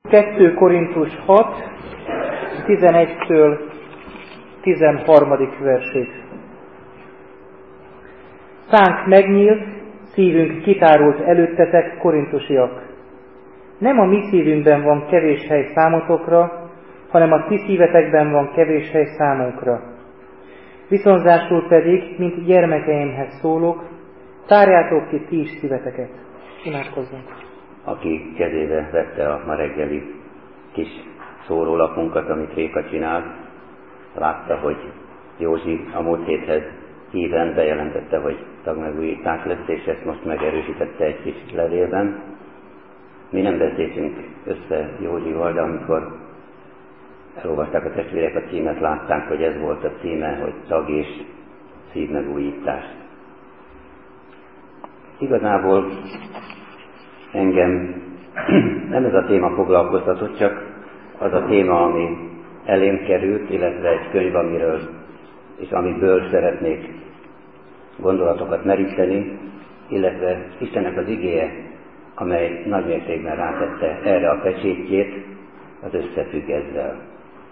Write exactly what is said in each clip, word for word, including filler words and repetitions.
kettő Korintus hat, tizenegytől tizenharmadik versig. Szánk megnyílt, szívünk kitárult előttetek, korintusiak. Nem a mi szívünkben van kevés hely számotokra, hanem a ti szívetekben van kevés hely számunkra. Viszonzásul pedig, mint gyermekeimhez szólok, tárjátok ki ti is szíveteket. Imádkozzunk! Aki kezébe vette a ma reggeli kis szórólapunkat, amit Réka csinált, látta, hogy Józsi a múlt héthez híven bejelentette, hogy tagmegújítás lesz, és ezt most megerősítette egy kis levélben. Mi nem beszéltünk össze Józsival, de amikor elolvasták a testvérek a címet, látták, hogy ez volt a címe, hogy tag és szívmegújítás. Igazából engem nem ez a téma foglalkoztatott, csak az a téma, ami elém került, illetve egy könyv, amiről és amiből szeretnék gondolatokat meríteni, illetve Istennek az igéje, amely nagymértékben rátette erre a pecsétjét, az összefügg ezzel.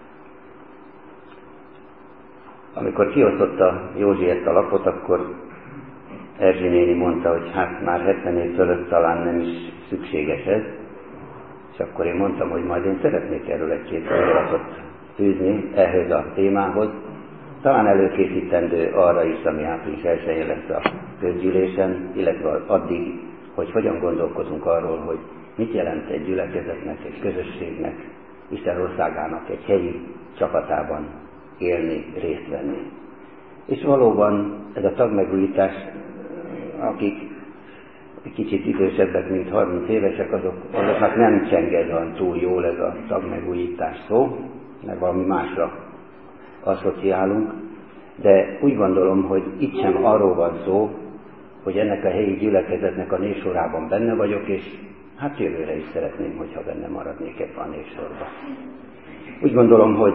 Amikor kiosztotta Józsi ezt a lapot, akkor Erzsi néni mondta, hogy hát már hetven év fölött talán nem is szükséges ez, és akkor én mondtam, hogy majd én szeretnék erről egy-két gondolatot fűzni ehhez a témához, talán előkészítendő arra is, ami április elsején lesz a közgyűlésen, illetve addig, hogy hogyan gondolkozunk arról, hogy mit jelent egy gyülekezetnek, egy közösségnek, Isten országának egy helyi csapatában élni, részt venni. És valóban ez a tagmegújítás, akik egy kicsit idősebbek, mint harminc évesek, azok, azoknak nem csenged van túl jól ez a tagmegújítás szó, mert valami másra asszociálunk, de úgy gondolom, hogy itt sem arról van szó, hogy ennek a helyi gyülekezetnek a névsorában benne vagyok, és hát jövőre is szeretném, hogyha benne maradnék ebben a névsorban. Úgy gondolom, hogy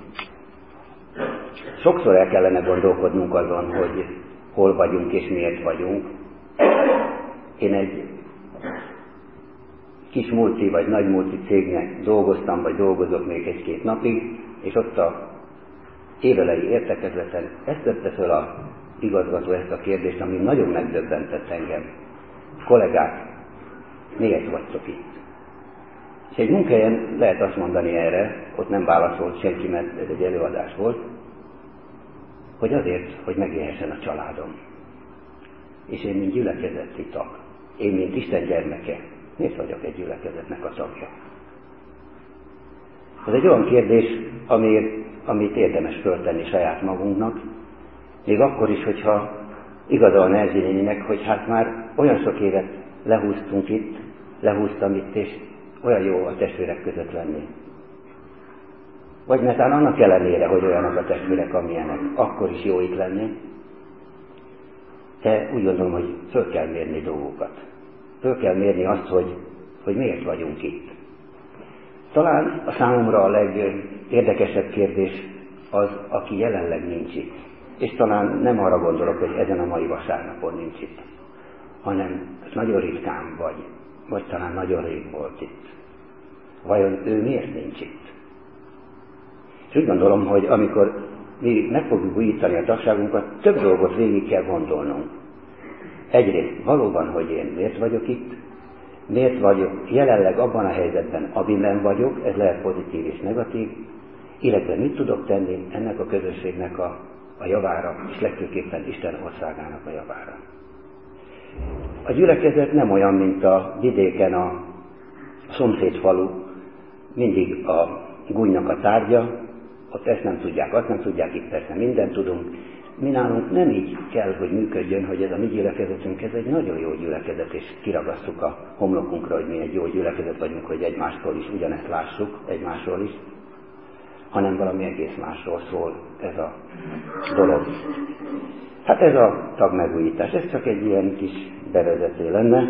sokszor el kellene gondolkodnunk azon, hogy hol vagyunk és miért vagyunk. Én egy kis multi vagy nagy multi cégnek dolgoztam, vagy dolgozok még egy-két napig, és ott a évelei értekezleten ezt tette föl a igazgató ezt a kérdést, ami nagyon megdöbbentett engem. Kollégák, miért vagytok itt? És egy munkahelyen lehet azt mondani erre, ott nem válaszolt senki, mert ez egy előadás volt, hogy azért, hogy megélhessen a családom. És én, mint gyülekezeti tag, én, mint Isten gyermeke, miért vagyok egy gyülekezetnek a tagja? Ez egy olyan kérdés, amit, amit érdemes föltenni saját magunknak, még akkor is, hogyha igazolna Erzsi néninek, hogy hát már olyan sok évet lehúztunk itt, lehúztam itt, és olyan jó a testvérek között lenni. Vagy netán annak ellenére, hogy olyanok a testvérek, amilyenek, akkor is jó itt lenni. De úgy gondolom, hogy föl kell mérni dolgokat. Föl kell mérni azt, hogy, hogy miért vagyunk itt. Talán a számomra a legérdekesebb kérdés az, aki jelenleg nincs itt. És talán nem arra gondolok, hogy ezen a mai vasárnapon nincs itt, hanem nagyon ritkán vagy, vagy talán nagyon rég volt itt. Vajon ő miért nincs itt? És úgy gondolom, hogy amikor mi meg fogjuk újítani a tagságunkat, több dolgot végig kell gondolnunk. Egyrészt valóban, hogy én miért vagyok itt, miért vagyok jelenleg abban a helyzetben, amiben vagyok, ez lehet pozitív és negatív, illetve mit tudok tenni ennek a közösségnek a, a javára, és legfőképpen Isten országának a javára. A gyülekezet nem olyan, mint a vidéken a szomszéd falu, mindig a gúnynak a tárgya, ott ezt nem tudják, azt nem tudják, itt persze mindent tudunk. Mi nálunk nem így kell, hogy működjön, hogy ez a mi gyülekezetünk, ez egy nagyon jó gyülekezet, és kiragasztuk a homlokunkra, hogy mi egy jó gyülekezet vagyunk, hogy egymástól is ugyanezt lássuk, egymásról is, hanem valami egész másról szól ez a dolog. Hát ez a tagmegújítás, ez csak egy ilyen kis bevezető lenne,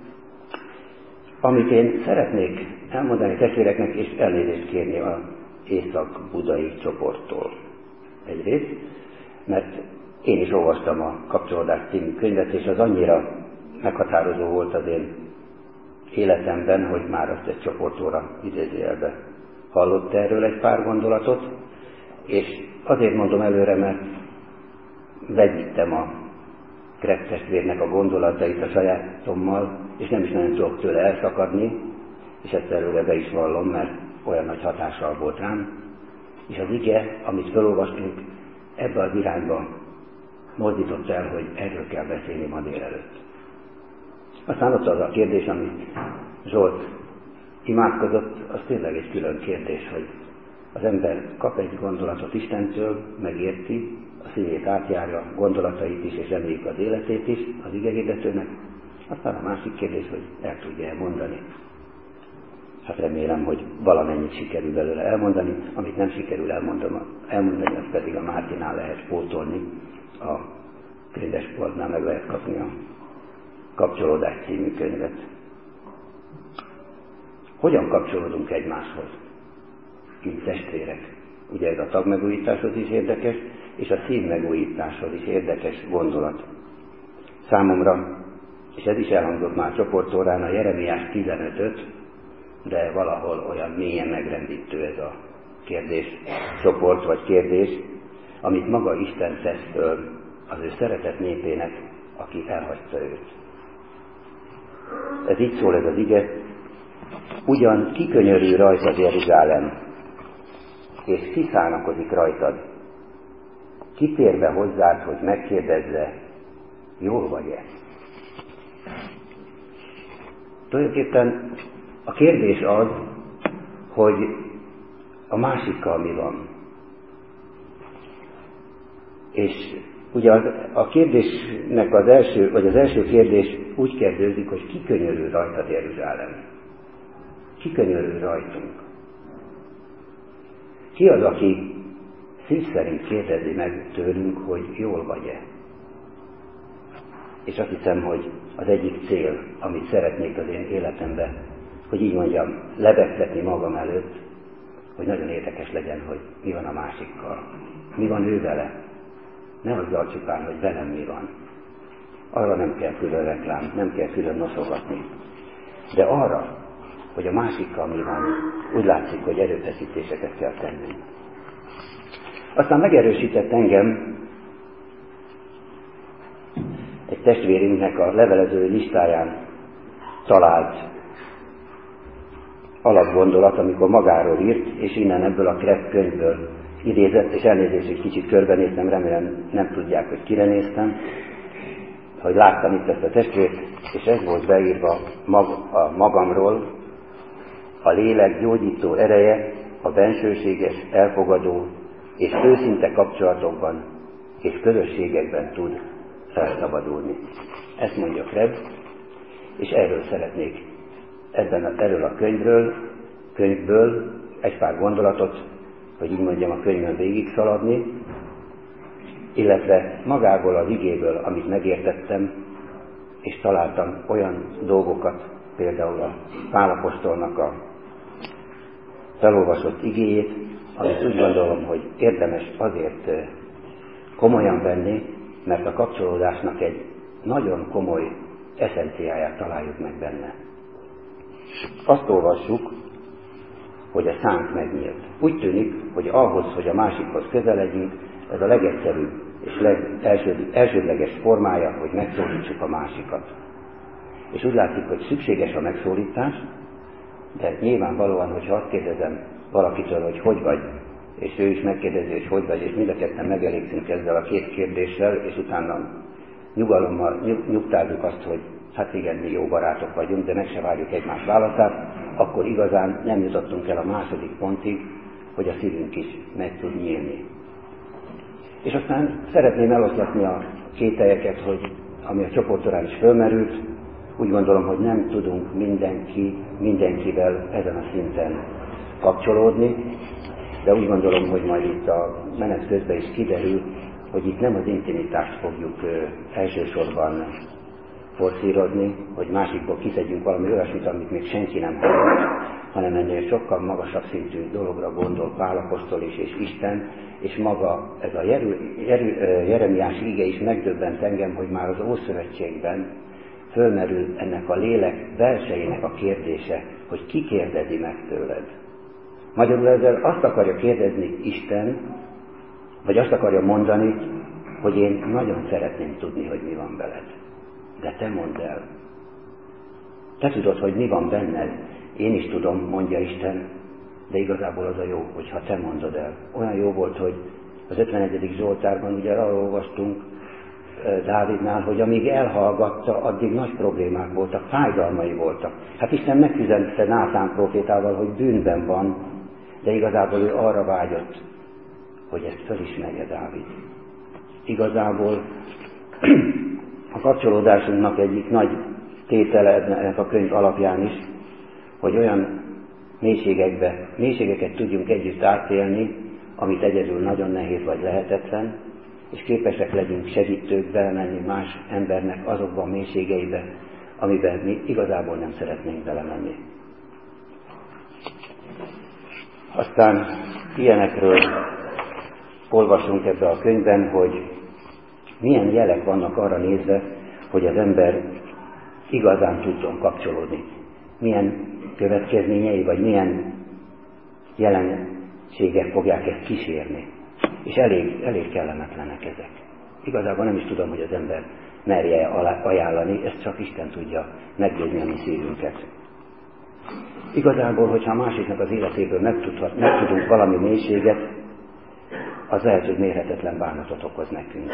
amit én szeretnék elmondani testvéreknek, és elnézést kérni a észak-budai csoporttól. Egyrészt, mert én is olvastam a Kapcsolódás című könyvet, és az annyira meghatározó volt az én életemben, hogy már azt egy csoportóra idézőjelbe hallott erről egy pár gondolatot, és azért mondom előre, mert vegyítem a Krebs testvérnek a gondolatait a sajátommal, és nem is nagyon tudok tőle elszakadni, és ezt előre be is vallom, mert olyan nagy hatással volt rám, és az ige, amit felolvastunk, ebbe az irányba mozdított el, hogy erről kell beszélni ma délelőtt. Aztán ott az a kérdés, amit Zsolt imádkozott, az tényleg egy külön kérdés, hogy az ember kap egy gondolatot Istentől, megérti, a szívét átjárja, gondolatait is, és reméljük az életét is az igehirdetőnek. Aztán a másik kérdés, hogy el tudja mondani. Hát remélem, hogy valamennyit sikerül belőle elmondani, amit nem sikerül elmondani, elmondani azt pedig a Mártinál lehet pótolni, a könyvespoltnál meg lehet kapni a Kapcsolódás című könyvet. Hogyan kapcsolódunk egymáshoz? Mint testvérek. Ugye ez a tagmegújításhoz is érdekes, és a szívmegújításhoz is érdekes gondolat. Számomra, és ez is elhangzott már csoportórán, a Jeremiás tizenötöt, de valahol olyan mélyen megrendítő ez a kérdés, csoport vagy kérdés, amit maga Isten tesz föl az ő szeretett népének, aki elhagyta őt. Ez így szól ez az ige: ugyan kikönyörül rajtad Jeruzsálem, és sziszánakozik rajtad, kitérve hozzád, hogy megkérdezze, jól vagy-e? Tulajdonképpen a kérdés az, hogy a másikkal mi van. És ugye a kérdésnek az első, vagy az első kérdés úgy kezdődik, hogy ki könyörül rajtad Jeruzsálem? Ki könyörül rajtunk? Ki az, aki szív szerint kérdezi meg tőlünk, hogy jól vagy-e? És azt hiszem, hogy az egyik cél, amit szeretnék az én életemben, hogy így mondjam, lebegtetni magam előtt, hogy nagyon érdekes legyen, hogy mi van a másikkal. Mi van ő vele? Ne azzal csupán, hogy velem mi van. Arra nem kell külön reklám, nem kell külön noszogatni. De arra, hogy a másikkal mi van, úgy látszik, hogy erőfeszítéseket kell tennünk. Aztán megerősített engem egy testvérünknek a levelező listáján talált alapgondolat, amikor magáról írt, és innen ebből a Krebs könyvből idézett, és elnézést, hogy kicsit körbenéztem, remélem nem tudják, hogy kire néztem, hogy láttam itt ezt a testvért, és ez volt beírva mag, a magamról: a lélek gyógyító ereje a bensőséges, elfogadó és őszinte kapcsolatokban és közösségekben tud felszabadulni. Ezt mondja Krebs, és erről szeretnék ebben a, erről a könyvről, könyvből egy pár gondolatot, hogy így mondjam, a könyvön végig szaladni, illetve magából az igéből, amit megértettem, és találtam olyan dolgokat, például a Pál apostolnak a felolvasott igéjét, amit úgy gondolom, hogy érdemes azért komolyan venni, mert a kapcsolódásnak egy nagyon komoly eszenciáját találjuk meg benne. Azt olvassuk, hogy a szánk megnyílt. Úgy tűnik, hogy ahhoz, hogy a másikhoz közeledjünk, ez a legegyszerűbb és legelsődleges formája, hogy megszólítsuk a másikat. És úgy látszik, hogy szükséges a megszólítás, de nyilvánvalóan, hogyha azt kérdezem valakitől, hogy hogy vagy, és ő is megkérdezi, hogy hogy vagy, és mind a ketten megelégszünk ezzel a két kérdéssel, és utána nyugalommal nyug, nyugtázzuk azt, hogy hát igen, mi jó barátok vagyunk, de meg se várjuk egymás válaszát, akkor igazán nem jutottunk el a második pontig, hogy a szívünk is meg tud nyílni. És aztán szeretném eloszlatni a kételyeket, hogy ami a csoportsorán is fölmerült, úgy gondolom, hogy nem tudunk mindenki, mindenkivel ezen a szinten kapcsolódni, de úgy gondolom, hogy majd itt a menet közben is kiderül, hogy itt nem az intimitást fogjuk ö, elsősorban forszírozni, hogy másikból kiszedjünk valami olyasmit, amit még senki nem hallott, hanem ennél sokkal magasabb szintű dologra gondol Pál apostol is, és Isten, és maga ez a Jeru, Jeru, Jeremiás íge is megdöbbent engem, hogy már az Ószövetségben fölmerül ennek a lélek belsejének a kérdése, hogy ki kérdezi meg tőled. Magyarul ezzel azt akarja kérdezni Isten, vagy azt akarja mondani, hogy én nagyon szeretném tudni, hogy mi van veled. De te mondd el. Te tudod, hogy mi van benned. Én is tudom, mondja Isten, de igazából az a jó, hogyha te mondod el. Olyan jó volt, hogy az ötvenegyedik Zsoltárban ugye arról olvastunk Dávidnál, hogy amíg elhallgatta, addig nagy problémák voltak, fájdalmai voltak. Hát Isten megüzente Nátán profétával, hogy bűnben van, de igazából ő arra vágyott, hogy ezt felismerje Dávid. Igazából a kapcsolódásunknak egyik nagy tétele ennek a könyv alapján is, hogy olyan mélységekbe, mélységeket tudjunk együtt átélni, amit egyedül nagyon nehéz vagy lehetetlen, és képesek legyünk segítők belemenni más embernek azokban a mélységeibe, amiben mi igazából nem szeretnénk belemenni. Aztán ilyenekről olvasunk ebbe a könyvben, hogy milyen jelek vannak arra nézve, hogy az ember igazán tudjon kapcsolódni. Milyen következményei, vagy milyen jelenségek fogják ezt kísérni. És elég, elég kellemetlenek ezek. Igazából nem is tudom, hogy az ember merje ajánlani, ezt csak Isten tudja meggyőzni a mi szívünket. Igazából, hogyha a másiknak az életéből megtudhat, megtudunk valami mélységet, az lehet, hogy mérhetetlen bánatot okoz nekünk.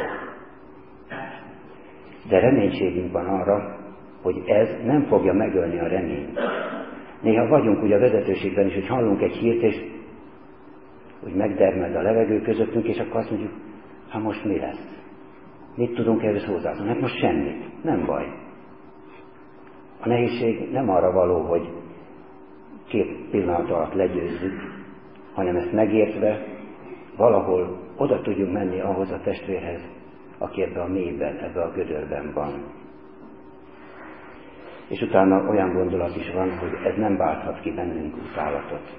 De reménységünk van arra, hogy ez nem fogja megölni a reményt. Néha vagyunk ugye a vezetőségben is, hogy hallunk egy hírt, és úgy megdermed a levegő közöttünk, és akkor azt mondjuk, hát most mi lesz? Mit tudunk ehhez hozzáadni? Hát most semmit. Nem baj. A nehézség nem arra való, hogy két pillanat alatt legyőzzük, hanem ezt megértve valahol oda tudjunk menni ahhoz a testvérhez, aki ebbe a mélyben, ebbe a gödörben van. És utána olyan gondolat is van, hogy ez nem válthat ki bennünk utálatot.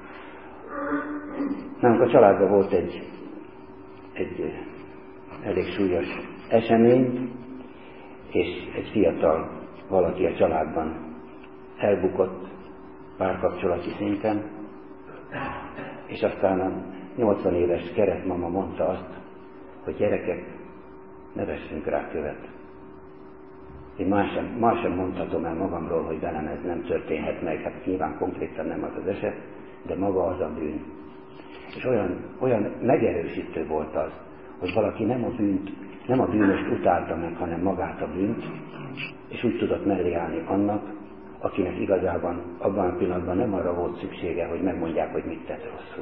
Nálunk a családban volt egy, egy elég súlyos esemény, és egy fiatal valaki a családban elbukott párkapcsolati szinten, és aztán a nyolcvan éves keresztmama mondta azt, hogy gyerekek, ne vessünk rá követ. Én más sem, más sem mondhatom el magamról, hogy velem ez nem történhet meg, hát nyilván konkrétan nem az az eset, de maga az a bűn. És olyan, olyan megerősítő volt az, hogy valaki nem a bűnt, nem a bűnöst utálta meg, hanem magát a bűnt, és úgy tudott mellé állni annak, akinek igazában abban a pillanatban nem arra volt szüksége, hogy megmondják, hogy mit tett rosszul.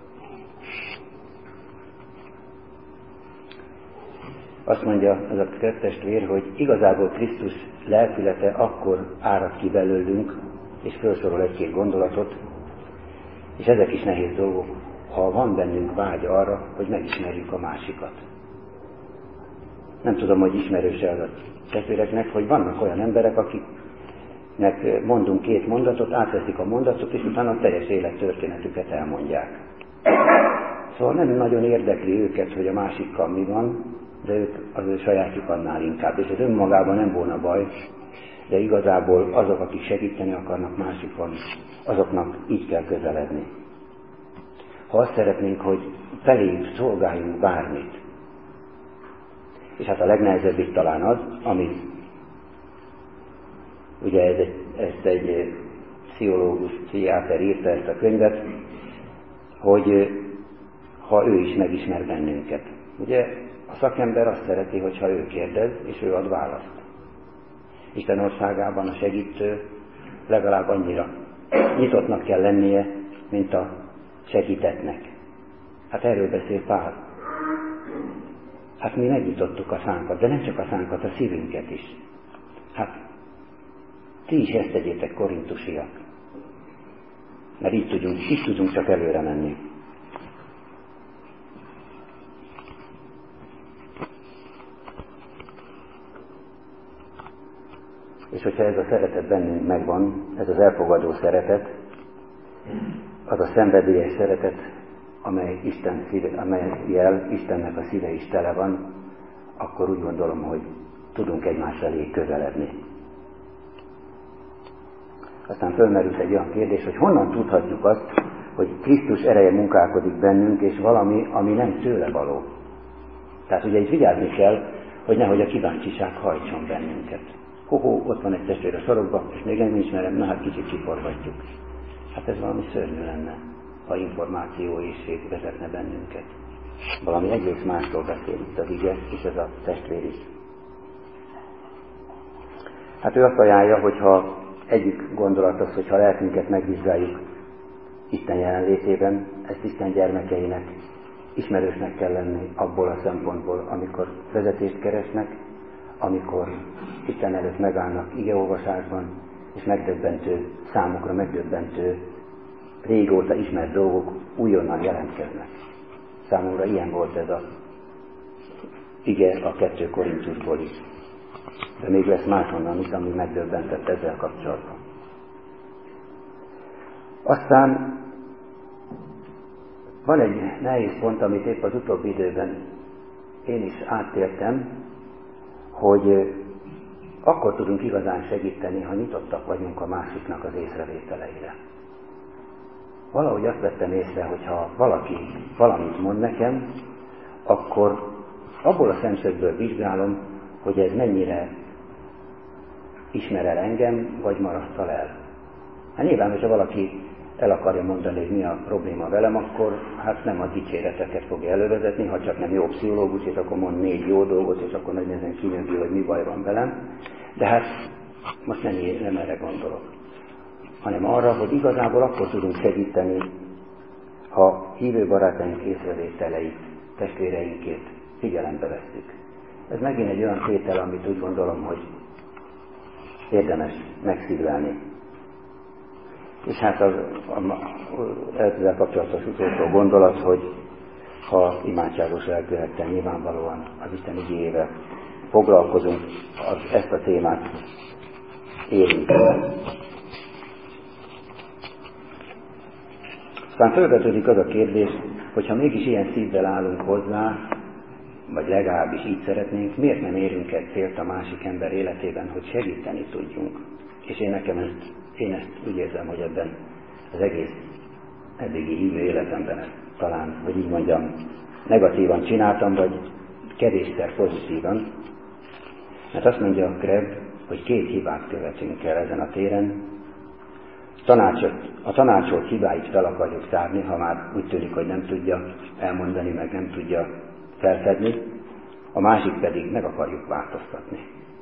Azt mondja ez a testvér, hogy igazából Krisztus lelkülete akkor árad ki belőlünk, és felsorol egy-két gondolatot, és ezek is nehéz dolgok, ha van bennünk vágy arra, hogy megismerjük a másikat. Nem tudom, hogy ismerőse az a testvéreknek, hogy vannak olyan emberek, akiknek mondunk két mondatot, átveszik a mondatot, és utána a teljes élettörténetüket elmondják. Szóval nem nagyon érdekli őket, hogy a másikkal mi van, de ők az ő sajátjuk annál inkább, és ez önmagában nem volna baj, de igazából azok, akik segíteni akarnak másikon, azoknak így kell közeledni. Ha azt szeretnénk, hogy feléjük szolgáljunk bármit, és hát a legnehezebb itt talán az, amit ugye ez egy, ezt egy pszichológus, pszichiáter írta ezt a könyvet, hogy ha ő is megismer bennünket. Ugye a szakember azt szereti, hogyha ő kérdez, és ő ad választ. Isten országában a segítő legalább annyira nyitottnak kell lennie, mint a segítettnek. Hát erről beszél Pál. Hát mi megnyitottuk a szánkat, de nem csak a szánkat, a szívünket is. Hát ti is ezt tegyétek, korintusiak. Mert így tudunk, így tudunk csak előre menni. És hogyha ez a szeretet bennünk megvan, ez az elfogadó szeretet, az a szenvedélyes szeretet, amely Isten szíve, amelyel Istennek a szíve is tele van, akkor úgy gondolom, hogy tudunk egymás elé közeledni. aztán fölmerült egy olyan kérdés, hogy honnan tudhatjuk azt, hogy Krisztus ereje munkálkodik bennünk, és valami, ami nem tőle való. Tehát ugye itt vigyázni kell, hogy nehogy a kíváncsiság hajtson bennünket. Ho-ho, ott van egy testvér a sorokban, és még nem ismerem, na hát kicsit kiforgatjuk. Hát ez valami szörnyű lenne, ha információ éhség vezetne bennünket. Valami egész másról beszél itt az ige, és ez a testvér is. Hát ő azt ajánlja, hogyha egyik gondolat az, hogyha lelkünket megvizsgáljuk Isten jelenlétében, ezt Isten gyermekeinek ismerősnek kell lenni abból a szempontból, amikor vezetést keresnek, amikor Isten előtt megállnak igeolvasásban, és megdöbbentő, számukra megdöbbentő, régóta ismert dolgok újonnan jelentkeznek. Számomra ilyen volt ez a ige a kettő Korintusból is. De még lesz máshonnan is, ami megdöbbentett ezzel kapcsolatban. Aztán van egy nehéz pont, amit épp az utóbbi időben én is áttértem, hogy akkor tudunk igazán segíteni, ha nyitottak vagyunk a másiknak az észrevételeire. Valahogy azt vettem észre, hogy ha valaki valamit mond nekem, akkor abból a szemszögből vizsgálom, hogy ez mennyire ismer el engem, vagy marasztal el. Hát nyilván, hogyha valaki el akarja mondani, hogy mi a probléma velem, akkor hát nem a dicséreteket fogja elővezetni, ha csak nem jó pszichológus, és akkor mond négy jó dolgot, és akkor nagy nehezen kinyögi, hogy mi baj van velem. De hát most nem, nem erre gondolok, hanem arra, hogy igazából akkor tudunk segíteni, ha hívő barátaink észrevételeit, testvéreinkét figyelembe vesszük. Ez megint egy olyan tétel, amit úgy gondolom, hogy érdemes megszívlelni. És hát az ezzel kapcsolatos utolsó gondolat, hogy ha imádságos lelkülettel nyilvánvalóan az Isten igéjével foglalkozunk, az ezt a témát érintve. Aztán felvetődik az a kérdés, hogyha mégis ilyen szívvel állunk hozzá, vagy legalábbis így szeretnénk, miért nem érünk egy célt a másik ember életében, hogy segíteni tudjunk. És én nekem ezt, én ezt úgy érzem, hogy ebben az egész eddigi hívő életemben ezt talán, hogy így mondjam, negatívan csináltam, vagy kevésszer pozitívan. Mert azt mondja a Kreb, hogy két hibát követünk el ezen a téren. Tanácsot, a tanácsolt hibáit fel akarjuk tárni, ha már úgy tűnik, hogy nem tudja elmondani, meg nem tudja felfedni, a másik pedig meg akarjuk változtatni.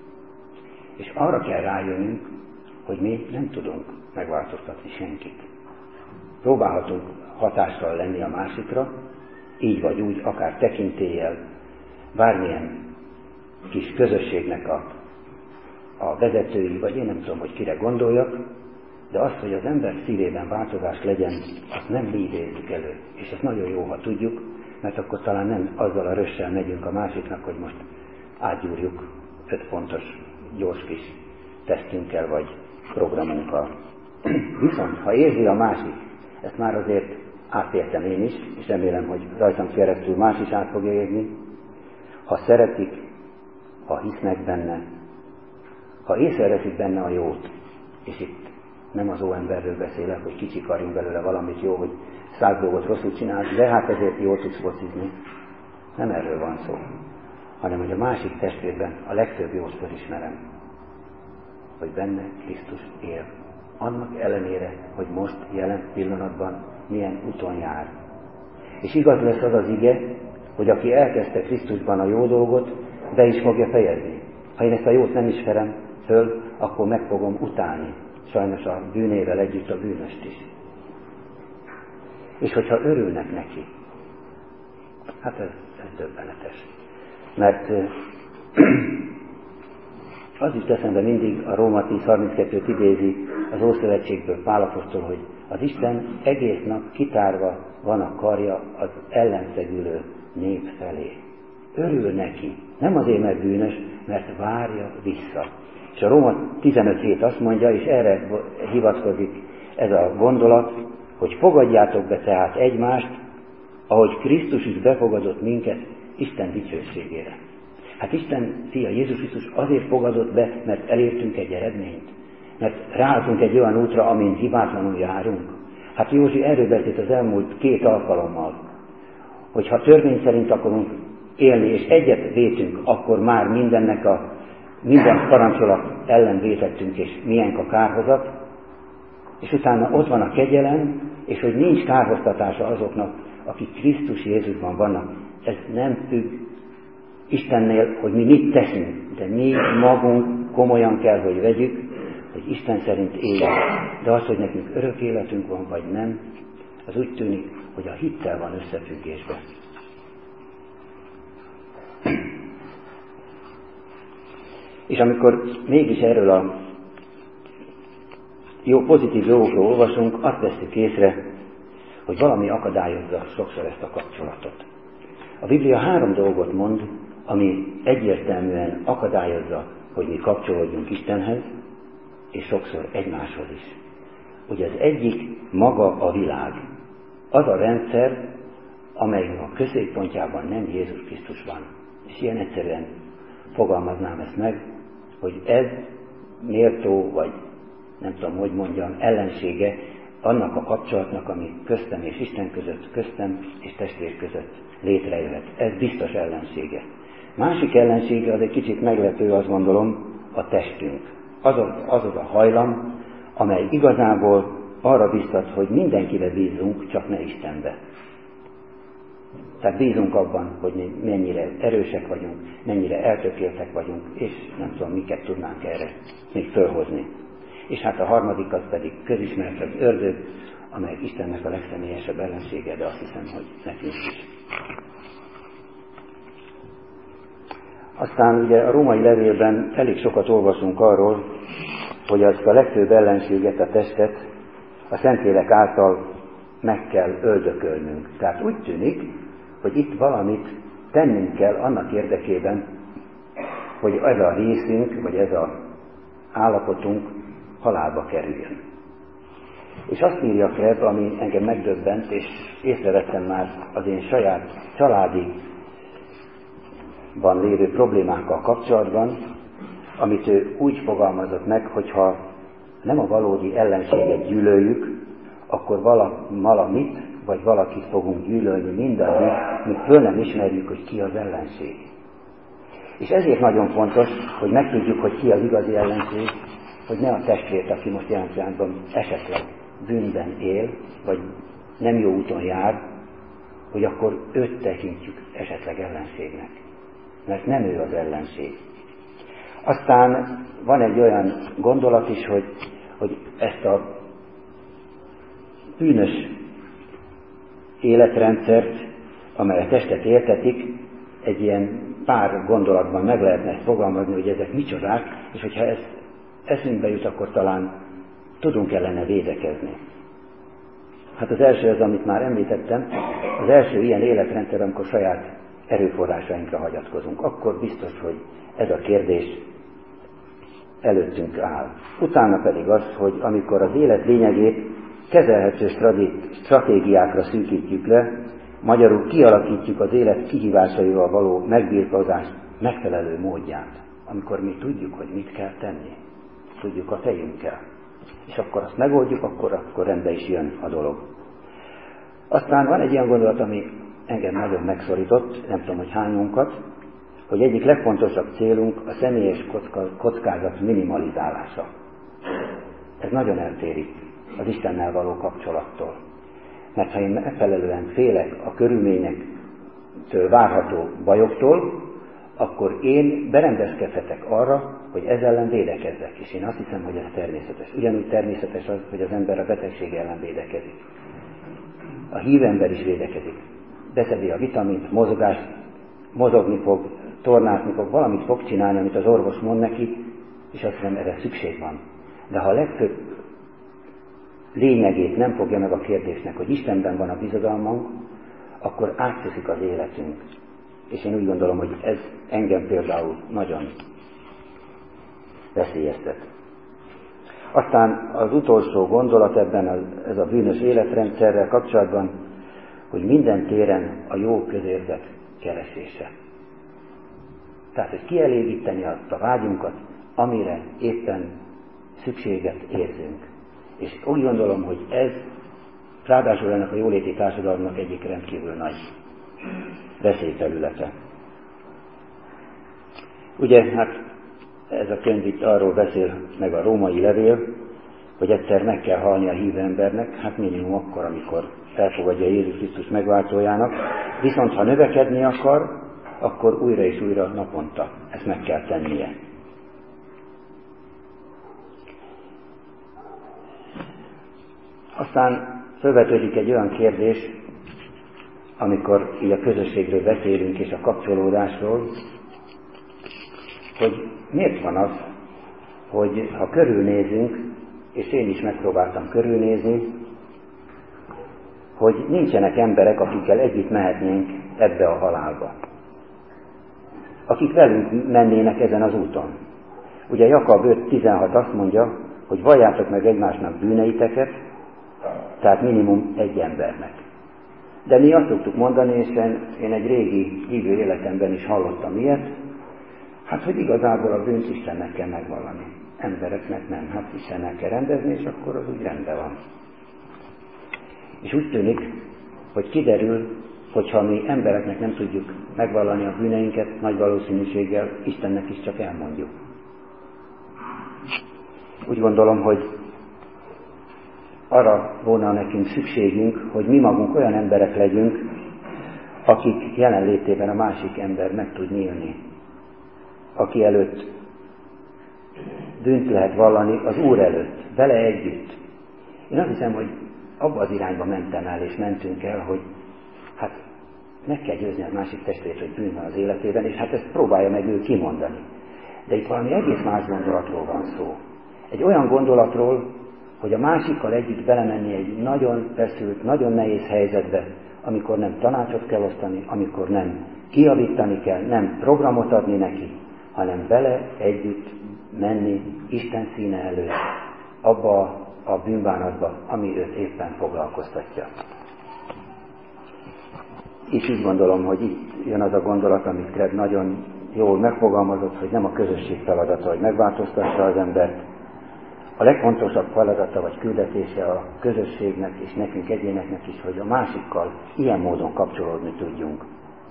És arra kell rájönnünk, hogy mi nem tudunk megváltoztatni senkit. Próbálhatunk hatással lenni a másikra, így vagy úgy, akár tekintéllyel, bármilyen kis közösségnek a, a vezetői, vagy én nem tudom, hogy kire gondoljak, de azt, hogy az ember szívében változás legyen, azt nem mi idézzük elő. És ezt nagyon jó, ha tudjuk, mert akkor talán nem azzal a rösszel megyünk a másiknak, hogy most átgyúrjuk öt pontos gyors kis tesztünkkel, vagy programunkkal. Viszont, ha érzi a másik, ezt már azért átértem én is, és remélem, hogy rajtam keresztül más is át fogja érni, ha szeretik, ha hisznek benne, ha észreveszik benne a jót, és itt nem az óemberről beszélek, hogy kicsikarjunk belőle valamit jó, hogy száz dolgot rosszul csinálsz, de hát ezért jól tudsz focizni. Nem erről van szó, hanem hogy a másik testvérben a legtöbb jót felismerem, hogy benne Krisztus él. Annak ellenére, hogy most, jelen pillanatban milyen úton jár. És igaz lesz az az ige, hogy aki elkezdte Krisztusban a jó dolgot, be is fogja fejezni. Ha én ezt a jót nem ismerem föl, akkor meg fogom utálni. Sajnos a bűnével együtt a bűnöst is. És hogyha örülnek neki, hát ez, ez döbbenetes. Mert az is eszembe mindig a Róma tíz harminckettőt idézi az Ószövetségből Pál apostol, hogy az Isten egész nap kitárva van a karja az ellenszegülő nép felé. Örül neki, nem azért, mert bűnös, mert várja vissza. És a Róma tizenöt hét azt mondja, és erre hivatkozik ez a gondolat, hogy fogadjátok be tehát egymást, ahogy Krisztus is befogadott minket Isten dicsőségére. Hát Isten fia Jézus Krisztus azért fogadott be, mert elértünk egy eredményt. mert ráálltunk egy olyan útra, amin hibátlanul járunk. Hát Józsi erről beszélt az elmúlt két alkalommal, hogy ha törvény szerint akarunk élni, és egyet vétünk, akkor már mindennek a, minden parancsolat ellen vétettünk, és milyen a kárhozat, és utána ott van a kegyelem, és hogy nincs kárhoztatása azoknak, akik Krisztus Jézusban vannak. Ez nem függ Istennél, hogy mi mit teszünk, de mi magunk komolyan kell, hogy vegyük, hogy Isten szerint éljünk. De az, hogy nekünk örök életünk van, vagy nem, az úgy tűnik, hogy a hittel van összefüggésben. És amikor mégis erről a jó, pozitív dolgokról olvasunk, azt veszük észre, hogy valami akadályozza sokszor ezt a kapcsolatot. A Biblia három dolgot mond, ami egyértelműen akadályozza, hogy mi kapcsolódjunk Istenhez, és sokszor egymáshoz is. Ugye az egyik maga a világ. Az a rendszer, amelynek a középpontjában nem Jézus Krisztus van. És ilyen egyszerűen fogalmaznám ezt meg, hogy ez méltó, vagy nem tudom, hogy mondjam, ellensége annak a kapcsolatnak, ami köztem és Isten között, köztem és testvér között létrejöhet. Ez biztos ellensége. Másik ellensége, az egy kicsit meglepő, azt gondolom, a testünk. Az az, az, az a hajlam, amely igazából arra biztat, hogy mindenkibe bízunk, csak ne Istenbe. Tehát bízunk abban, hogy mi mennyire erősek vagyunk, mennyire eltökéltek vagyunk, és nem tudom, miket tudnánk erre még fölhozni. És hát a harmadik az pedig közismert, az ördög, amely Istennek a legszemélyesebb ellensége, de azt hiszem, hogy nekünk is. Aztán ugye a római levélben elég sokat olvasunk arról, hogy azt a legfőbb ellenséget, a testet a Szentlélek által meg kell öldökölnünk. Tehát úgy tűnik, hogy itt valamit tennünk kell annak érdekében, hogy ez a részünk, vagy ez az állapotunk halálba kerüljön. És azt írja Krebb, ami engem megdöbbent, és észrevettem már az én saját családiban lévő problémákkal kapcsolatban, amit ő úgy fogalmazott meg, hogyha nem a valódi ellenséget gyűlöljük, akkor valamit, vagy valakit fogunk gyűlölni mindaddig, míg föl nem ismerjük, hogy ki az ellenség. És ezért nagyon fontos, hogy megtudjuk, hogy ki az igazi ellenség, hogy ne a testvért, aki most jelen pillanatban esetleg bűnben él, vagy nem jó úton jár, hogy akkor őt tekintjük esetleg ellenségnek. Mert nem ő az ellenség. Aztán van egy olyan gondolat is, hogy, hogy ezt a bűnös életrendszert, amely a testet éltetik, egy ilyen pár gondolatban meg lehetne ezt fogalmazni, hogy ezek micsodák, és hogyha ez eszünkbe jut, akkor talán tudunk ellene védekezni. Hát az első az, amit már említettem, az első ilyen életrendszer, amikor saját erőforrásainkra hagyatkozunk. Akkor biztos, hogy ez a kérdés előttünk áll. Utána pedig az, hogy amikor az élet lényegét kezelhető stratégiákra szűkítjük le, magyarul kialakítjuk az élet kihívásaival való megbirkózás megfelelő módját, amikor mi tudjuk, hogy mit kell tenni, tudjuk a fejünkkel. És akkor azt megoldjuk, akkor, akkor rendbe is jön a dolog. Aztán van egy ilyen gondolat, ami engem nagyon megszorított, nem tudom, hogy hányunkat, hogy egyik legfontosabb célunk a személyes kockázat minimalizálása. Ez nagyon eltérít az Istennel való kapcsolattól. Mert ha én megfelelően félek a körülményektől várható bajoktól, akkor én berendezkedhetek arra, hogy ezzel ellen védekezzek. És én azt hiszem, hogy ez természetes. Ugyanúgy természetes az, hogy az ember a betegség ellen védekezik. A hívember is védekezik. Beszedi a vitamint, mozgást, mozogni fog, tornázni fog, valamit fog csinálni, amit az orvos mond neki, és azt hiszem, erre szükség van. De ha a legfőbb lényegét nem fogja meg a kérdésnek, hogy Istenben van a bizodalmunk, akkor átszeszik az életünk. És én úgy gondolom, hogy ez engem például nagyon veszélyeztet. Aztán az utolsó gondolat ebben az, ez a bűnös életrendszerrel kapcsolatban, hogy minden téren a jó közérzet keresése. Tehát, hogy kielégíteni azt a vágyunkat, amire éppen szükséget érzünk. És úgy gondolom, hogy ez ráadásul ennek a jóléti társadalomnak egyik rendkívül nagy veszélyterülete. Ugye, hát ez a könyv itt arról beszél, meg a római levél, hogy egyszer meg kell halni a hívő embernek, hát minimum akkor, amikor elfogadja Jézus Krisztus megváltójának, viszont ha növekedni akar, akkor újra és újra naponta ezt meg kell tennie. Aztán felvetődik egy olyan kérdés, amikor így a közösségről beszélünk és a kapcsolódásról, hogy miért van az, hogy ha körülnézünk, és én is megpróbáltam körülnézni, hogy nincsenek emberek, akikkel együtt mehetnénk ebbe a halálba. Akik velünk mennének ezen az úton. Ugye Jakab öt tizenhat azt mondja, hogy valljátok meg egymásnak bűneiteket, tehát minimum egy embernek. De mi azt szoktuk mondani, és én egy régi hívő életemben is hallottam ilyet, hát, hogy igazából a bűnt Istennek kell megvallani. Embereknek nem, hát Istennek kell rendezni, és akkor az úgy rendben van. És úgy tűnik, hogy kiderül, hogyha mi embereknek nem tudjuk megvallani a bűneinket, nagy valószínűséggel Istennek is csak elmondjuk. Úgy gondolom, hogy arra volna nekünk szükségünk, hogy mi magunk olyan emberek legyünk, akik jelenlétében a másik ember meg tud nyílni. Aki előtt bűnt lehet vallani, az Úr előtt, vele együtt. Én azt hiszem, hogy abba az irányba mentem el, és mentünk el, hogy hát meg kell győzni a másik testvért, hogy bűn van az életében, és hát ezt próbálja meg ő kimondani. De itt valami egész más gondolatról van szó. Egy olyan gondolatról, hogy a másikkal együtt belemenni egy nagyon feszült, nagyon nehéz helyzetbe, amikor nem tanácsot kell osztani, amikor nem kijavítani kell, nem programot adni neki, hanem vele együtt menni Isten színe előtt, abba a bűnbánatba, ami őt éppen foglalkoztatja. És úgy gondolom, hogy itt jön az a gondolat, amit Craig nagyon jól megfogalmazott, hogy nem a közösség feladata, hogy megváltoztassa az embert. A legfontosabb feladata vagy küldetése a közösségnek és nekünk egyéneknek is, hogy a másikkal ilyen módon kapcsolódni tudjunk.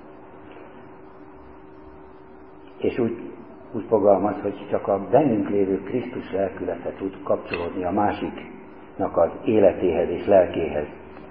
És úgy, úgy fogalmaz, hogy csak a bennünk lévő Krisztus lelkülete tud kapcsolódni a másiknak az életéhez és lelkéhez.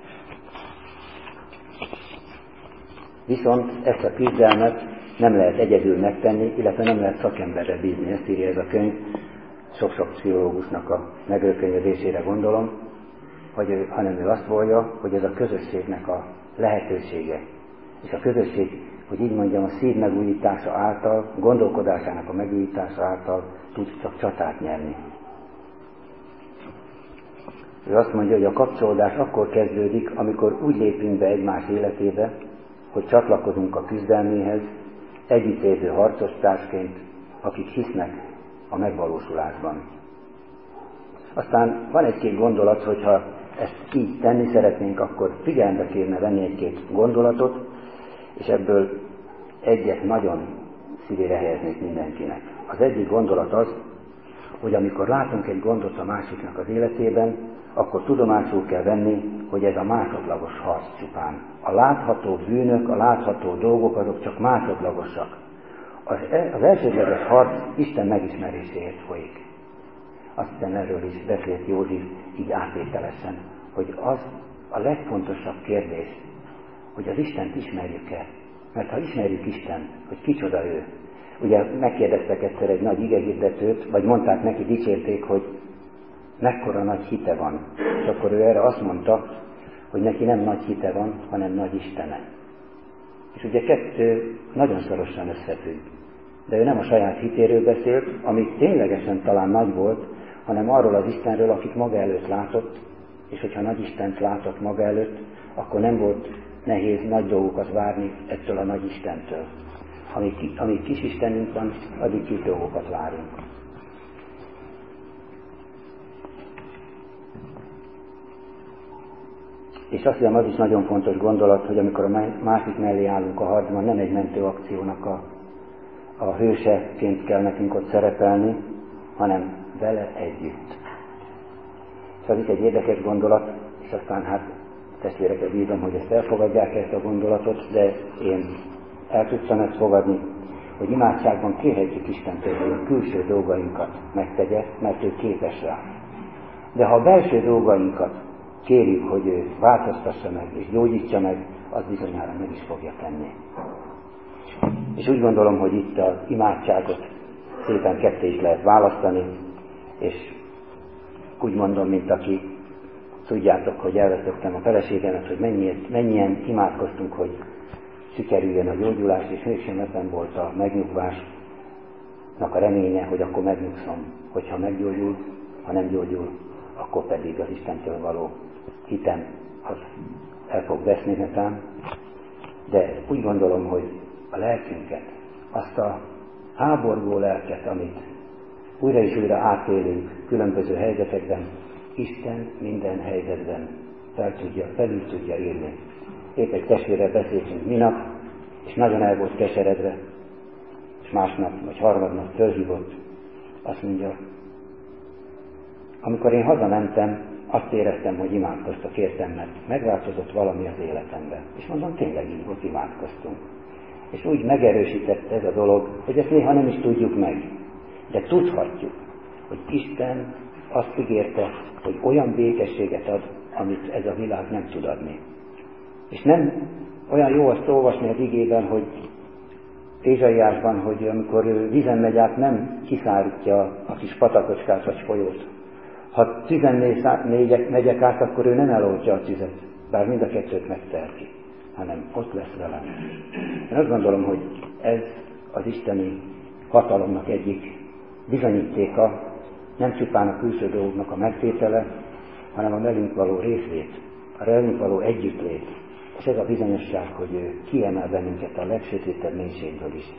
Viszont ezt a küzdelmet nem lehet egyedül megtenni, illetve nem lehet szakemberre bízni. Ezt írja ez a könyv, sok-sok pszichológusnak a megörkönyödésére gondolom, hogy ő, hanem ő azt mondja, hogy ez a közösségnek a lehetősége. És a közösség, hogy így mondjam, a szív megújítása által, gondolkodásának a megújítása által tud csak csatát nyerni. Ő azt mondja, hogy a kapcsolódás akkor kezdődik, amikor úgy lépünk be egymás életébe, hogy csatlakozunk a küzdelméhez, együttérző harcostársként, akik hisznek a megvalósulásban. Aztán van egy-két gondolat, hogyha ezt így tenni szeretnénk, akkor figyelembe kérne venni egy-két gondolatot, és ebből egyet nagyon szívére helyeznék mindenkinek. Az egyik gondolat az, hogy amikor látunk egy gondot a másiknak az életében, akkor tudomásul kell venni, hogy ez a másodlagos harc csupán. A látható bűnök, a látható dolgok, azok csak másodlagosak. Az, az elsődleges harc Isten megismeréséért folyik. Azt hiszem, erről is beszélt József így átvételesen, hogy az a legfontosabb kérdés, hogy az Istent ismerjük-e. Mert ha ismerjük Istent, hogy kicsoda ő. Ugye megkérdeztek egyszer egy nagy igehirdetőt, vagy mondták neki, dicsérték, hogy mekkora nagy hite van. És akkor ő erre azt mondta, hogy neki nem nagy hite van, hanem nagy Istene. És ugye kettő nagyon szorosan összefügg. De ő nem a saját hitéről beszélt, ami ténylegesen talán nagy volt, hanem arról az Istenről, akit maga előtt látott, és hogyha nagy Istent látott maga előtt, akkor nem volt nehéz nagy dolgokat várni ettől a nagy Istentől. Amíg, amíg kis Istenünk van, addig kis dolgokat várunk. És azt hiszem, az is nagyon fontos gondolat, hogy amikor a másik mellé állunk a harcban, nem egy mentőakciónak a, a hőseként kell nekünk ott szerepelni, hanem vele együtt. Szóval itt egy érdekes gondolat, és aztán hát testvéreket bízom, hogy ezt elfogadják, ezt a gondolatot, de én el tudtam ezt fogadni, hogy imádságban kérhetjük Istentől, hogy a külső dolgainkat megtegye, mert ő képes rá. De ha a belső dolgainkat kérjük, hogy ő változtassa meg és gyógyítsa meg, az bizonyára meg is fogja tenni. És úgy gondolom, hogy itt az imádságot szépen ketté is lehet választani, és úgy mondom, mint aki tudjátok, hogy elvesztettem a feleségemet, hogy mennyien, mennyien imádkoztunk, hogy sikerüljön a gyógyulás, és mégsem ebben volt a megnyugvásnak a reménye, hogy akkor megnyugszom, hogyha meggyógyul, ha nem gyógyul, akkor pedig az Istentől való hitem az el fog veszni netán. De úgy gondolom, hogy a lelkünket, azt a háborgó lelket, amit újra és újra átélünk különböző helyzetekben, Isten minden helyzetben fel tudja, felül tudja írni. Épp egy testvérrel beszéltünk minap, és nagyon el volt keseredve, és másnap vagy harmadnap fölhívott, azt mondja, amikor én hazamentem, azt éreztem, hogy imádkoztak értem, mert megváltozott valami az életemben. És mondom, tényleg így volt, imádkoztunk. És úgy megerősített ez a dolog, hogy ezt néha nem is tudjuk meg. De tudhatjuk, hogy Isten azt ígérte, hogy olyan békességet ad, amit ez a világ nem tud adni. És nem olyan jó azt olvasni az igében, hogy Ézsaiásban, hogy amikor ő vízen megy át, nem kiszárítja a kis patakocskát vagy folyót. Ha tüzen megyek át, akkor ő nem eloltja a tüzet, bár mind a kettőt megteheti, hanem ott lesz velem. Én azt gondolom, hogy ez az isteni hatalomnak egyik bizonyítéka, nem csupán a külső dolgoknak a megtétele, hanem a velünk való részlét, a velünk való együttlét, és ez a bizonyosság, hogy ő kiemel bennünket a legsötétebb mélységből is.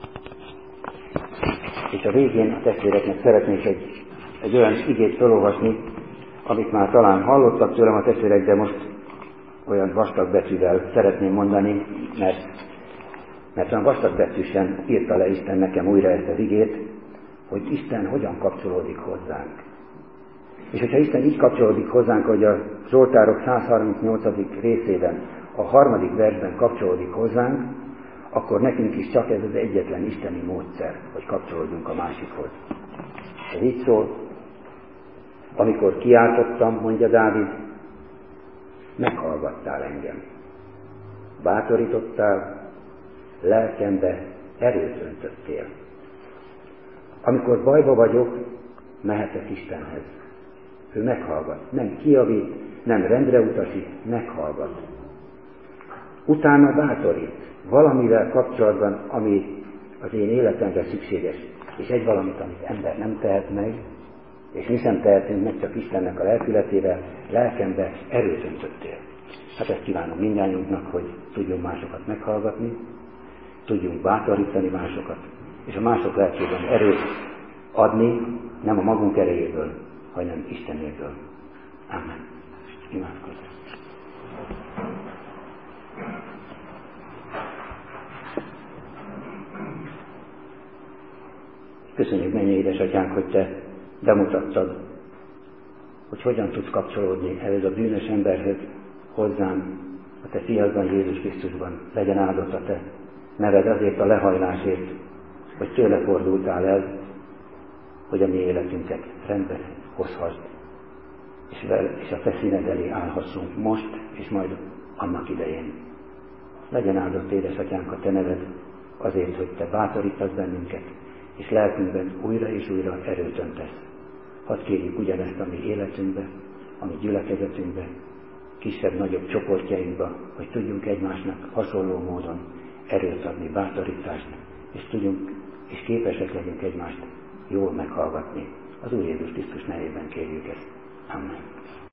És a végén a testvéreknek szeretnék egy, egy olyan igét felolvasni, amit már talán hallottak tőlem a testvérek, de most olyan vastag betűvel szeretném mondani, mert, mert olyan vastag betűsen írta le Isten nekem újra ezt az igét, hogy Isten hogyan kapcsolódik hozzánk. És hogyha Isten így kapcsolódik hozzánk, hogy a Zsoltárok százharmincnyolcadik részében, a harmadik versben kapcsolódik hozzánk, akkor nekünk is csak ez az egyetlen isteni módszer, hogy kapcsolódjunk a másikhoz. Ez így szól, amikor kiáltottam, mondja Dávid, meghallgattál engem. Bátorítottál, lelkembe erőt öntöttél. Amikor bajba vagyok, mehetek Istenhez. Ő meghallgat, nem kijavít, nem rendre utasít, meghallgat. Utána bátorít, valamivel kapcsolatban, ami az én életemre szükséges, és egy valamit, amit ember nem tehet meg, és mi sem tehetünk meg, csak Istennek a lelkületével, lelkembe erőt öntöttél. Hát ezt kívánom mindannyiunknak, hogy tudjunk másokat meghallgatni, tudjunk bátorítani másokat, és a mások lelkében erőt adni, nem a magunk erejéből, hanem Istenéből. Amen. Imádkozzunk. Köszönjük, mennyi édesatyánk, hogy te bemutattad, hogy hogyan tudsz kapcsolódni ehhez a bűnös emberhez, hozzám, a te fiadban, Jézus Krisztusban. Legyen áldott a te neved azért a lehajlásért, hogy tőle fordultál el, hogy a mi életünket rendbe hozhassd, és, vel, és a te színed elé állhassunk most, és majd annak idején. Legyen áldott, édesatyánk, a te neved azért, hogy te bátorítasz bennünket, és lelkünkben újra és újra erőt öntesz. Hadd kérjük ugyanezt a mi életünkbe, a mi gyülekezetünkbe, kisebb-nagyobb csoportjainkba, hogy tudjunk egymásnak hasonló módon erőt adni, bátorítást, és tudjunk, és képesek legyünk egymást jól meghallgatni. Az Úr Jézus Krisztus nevében kérjük ezt. Amen.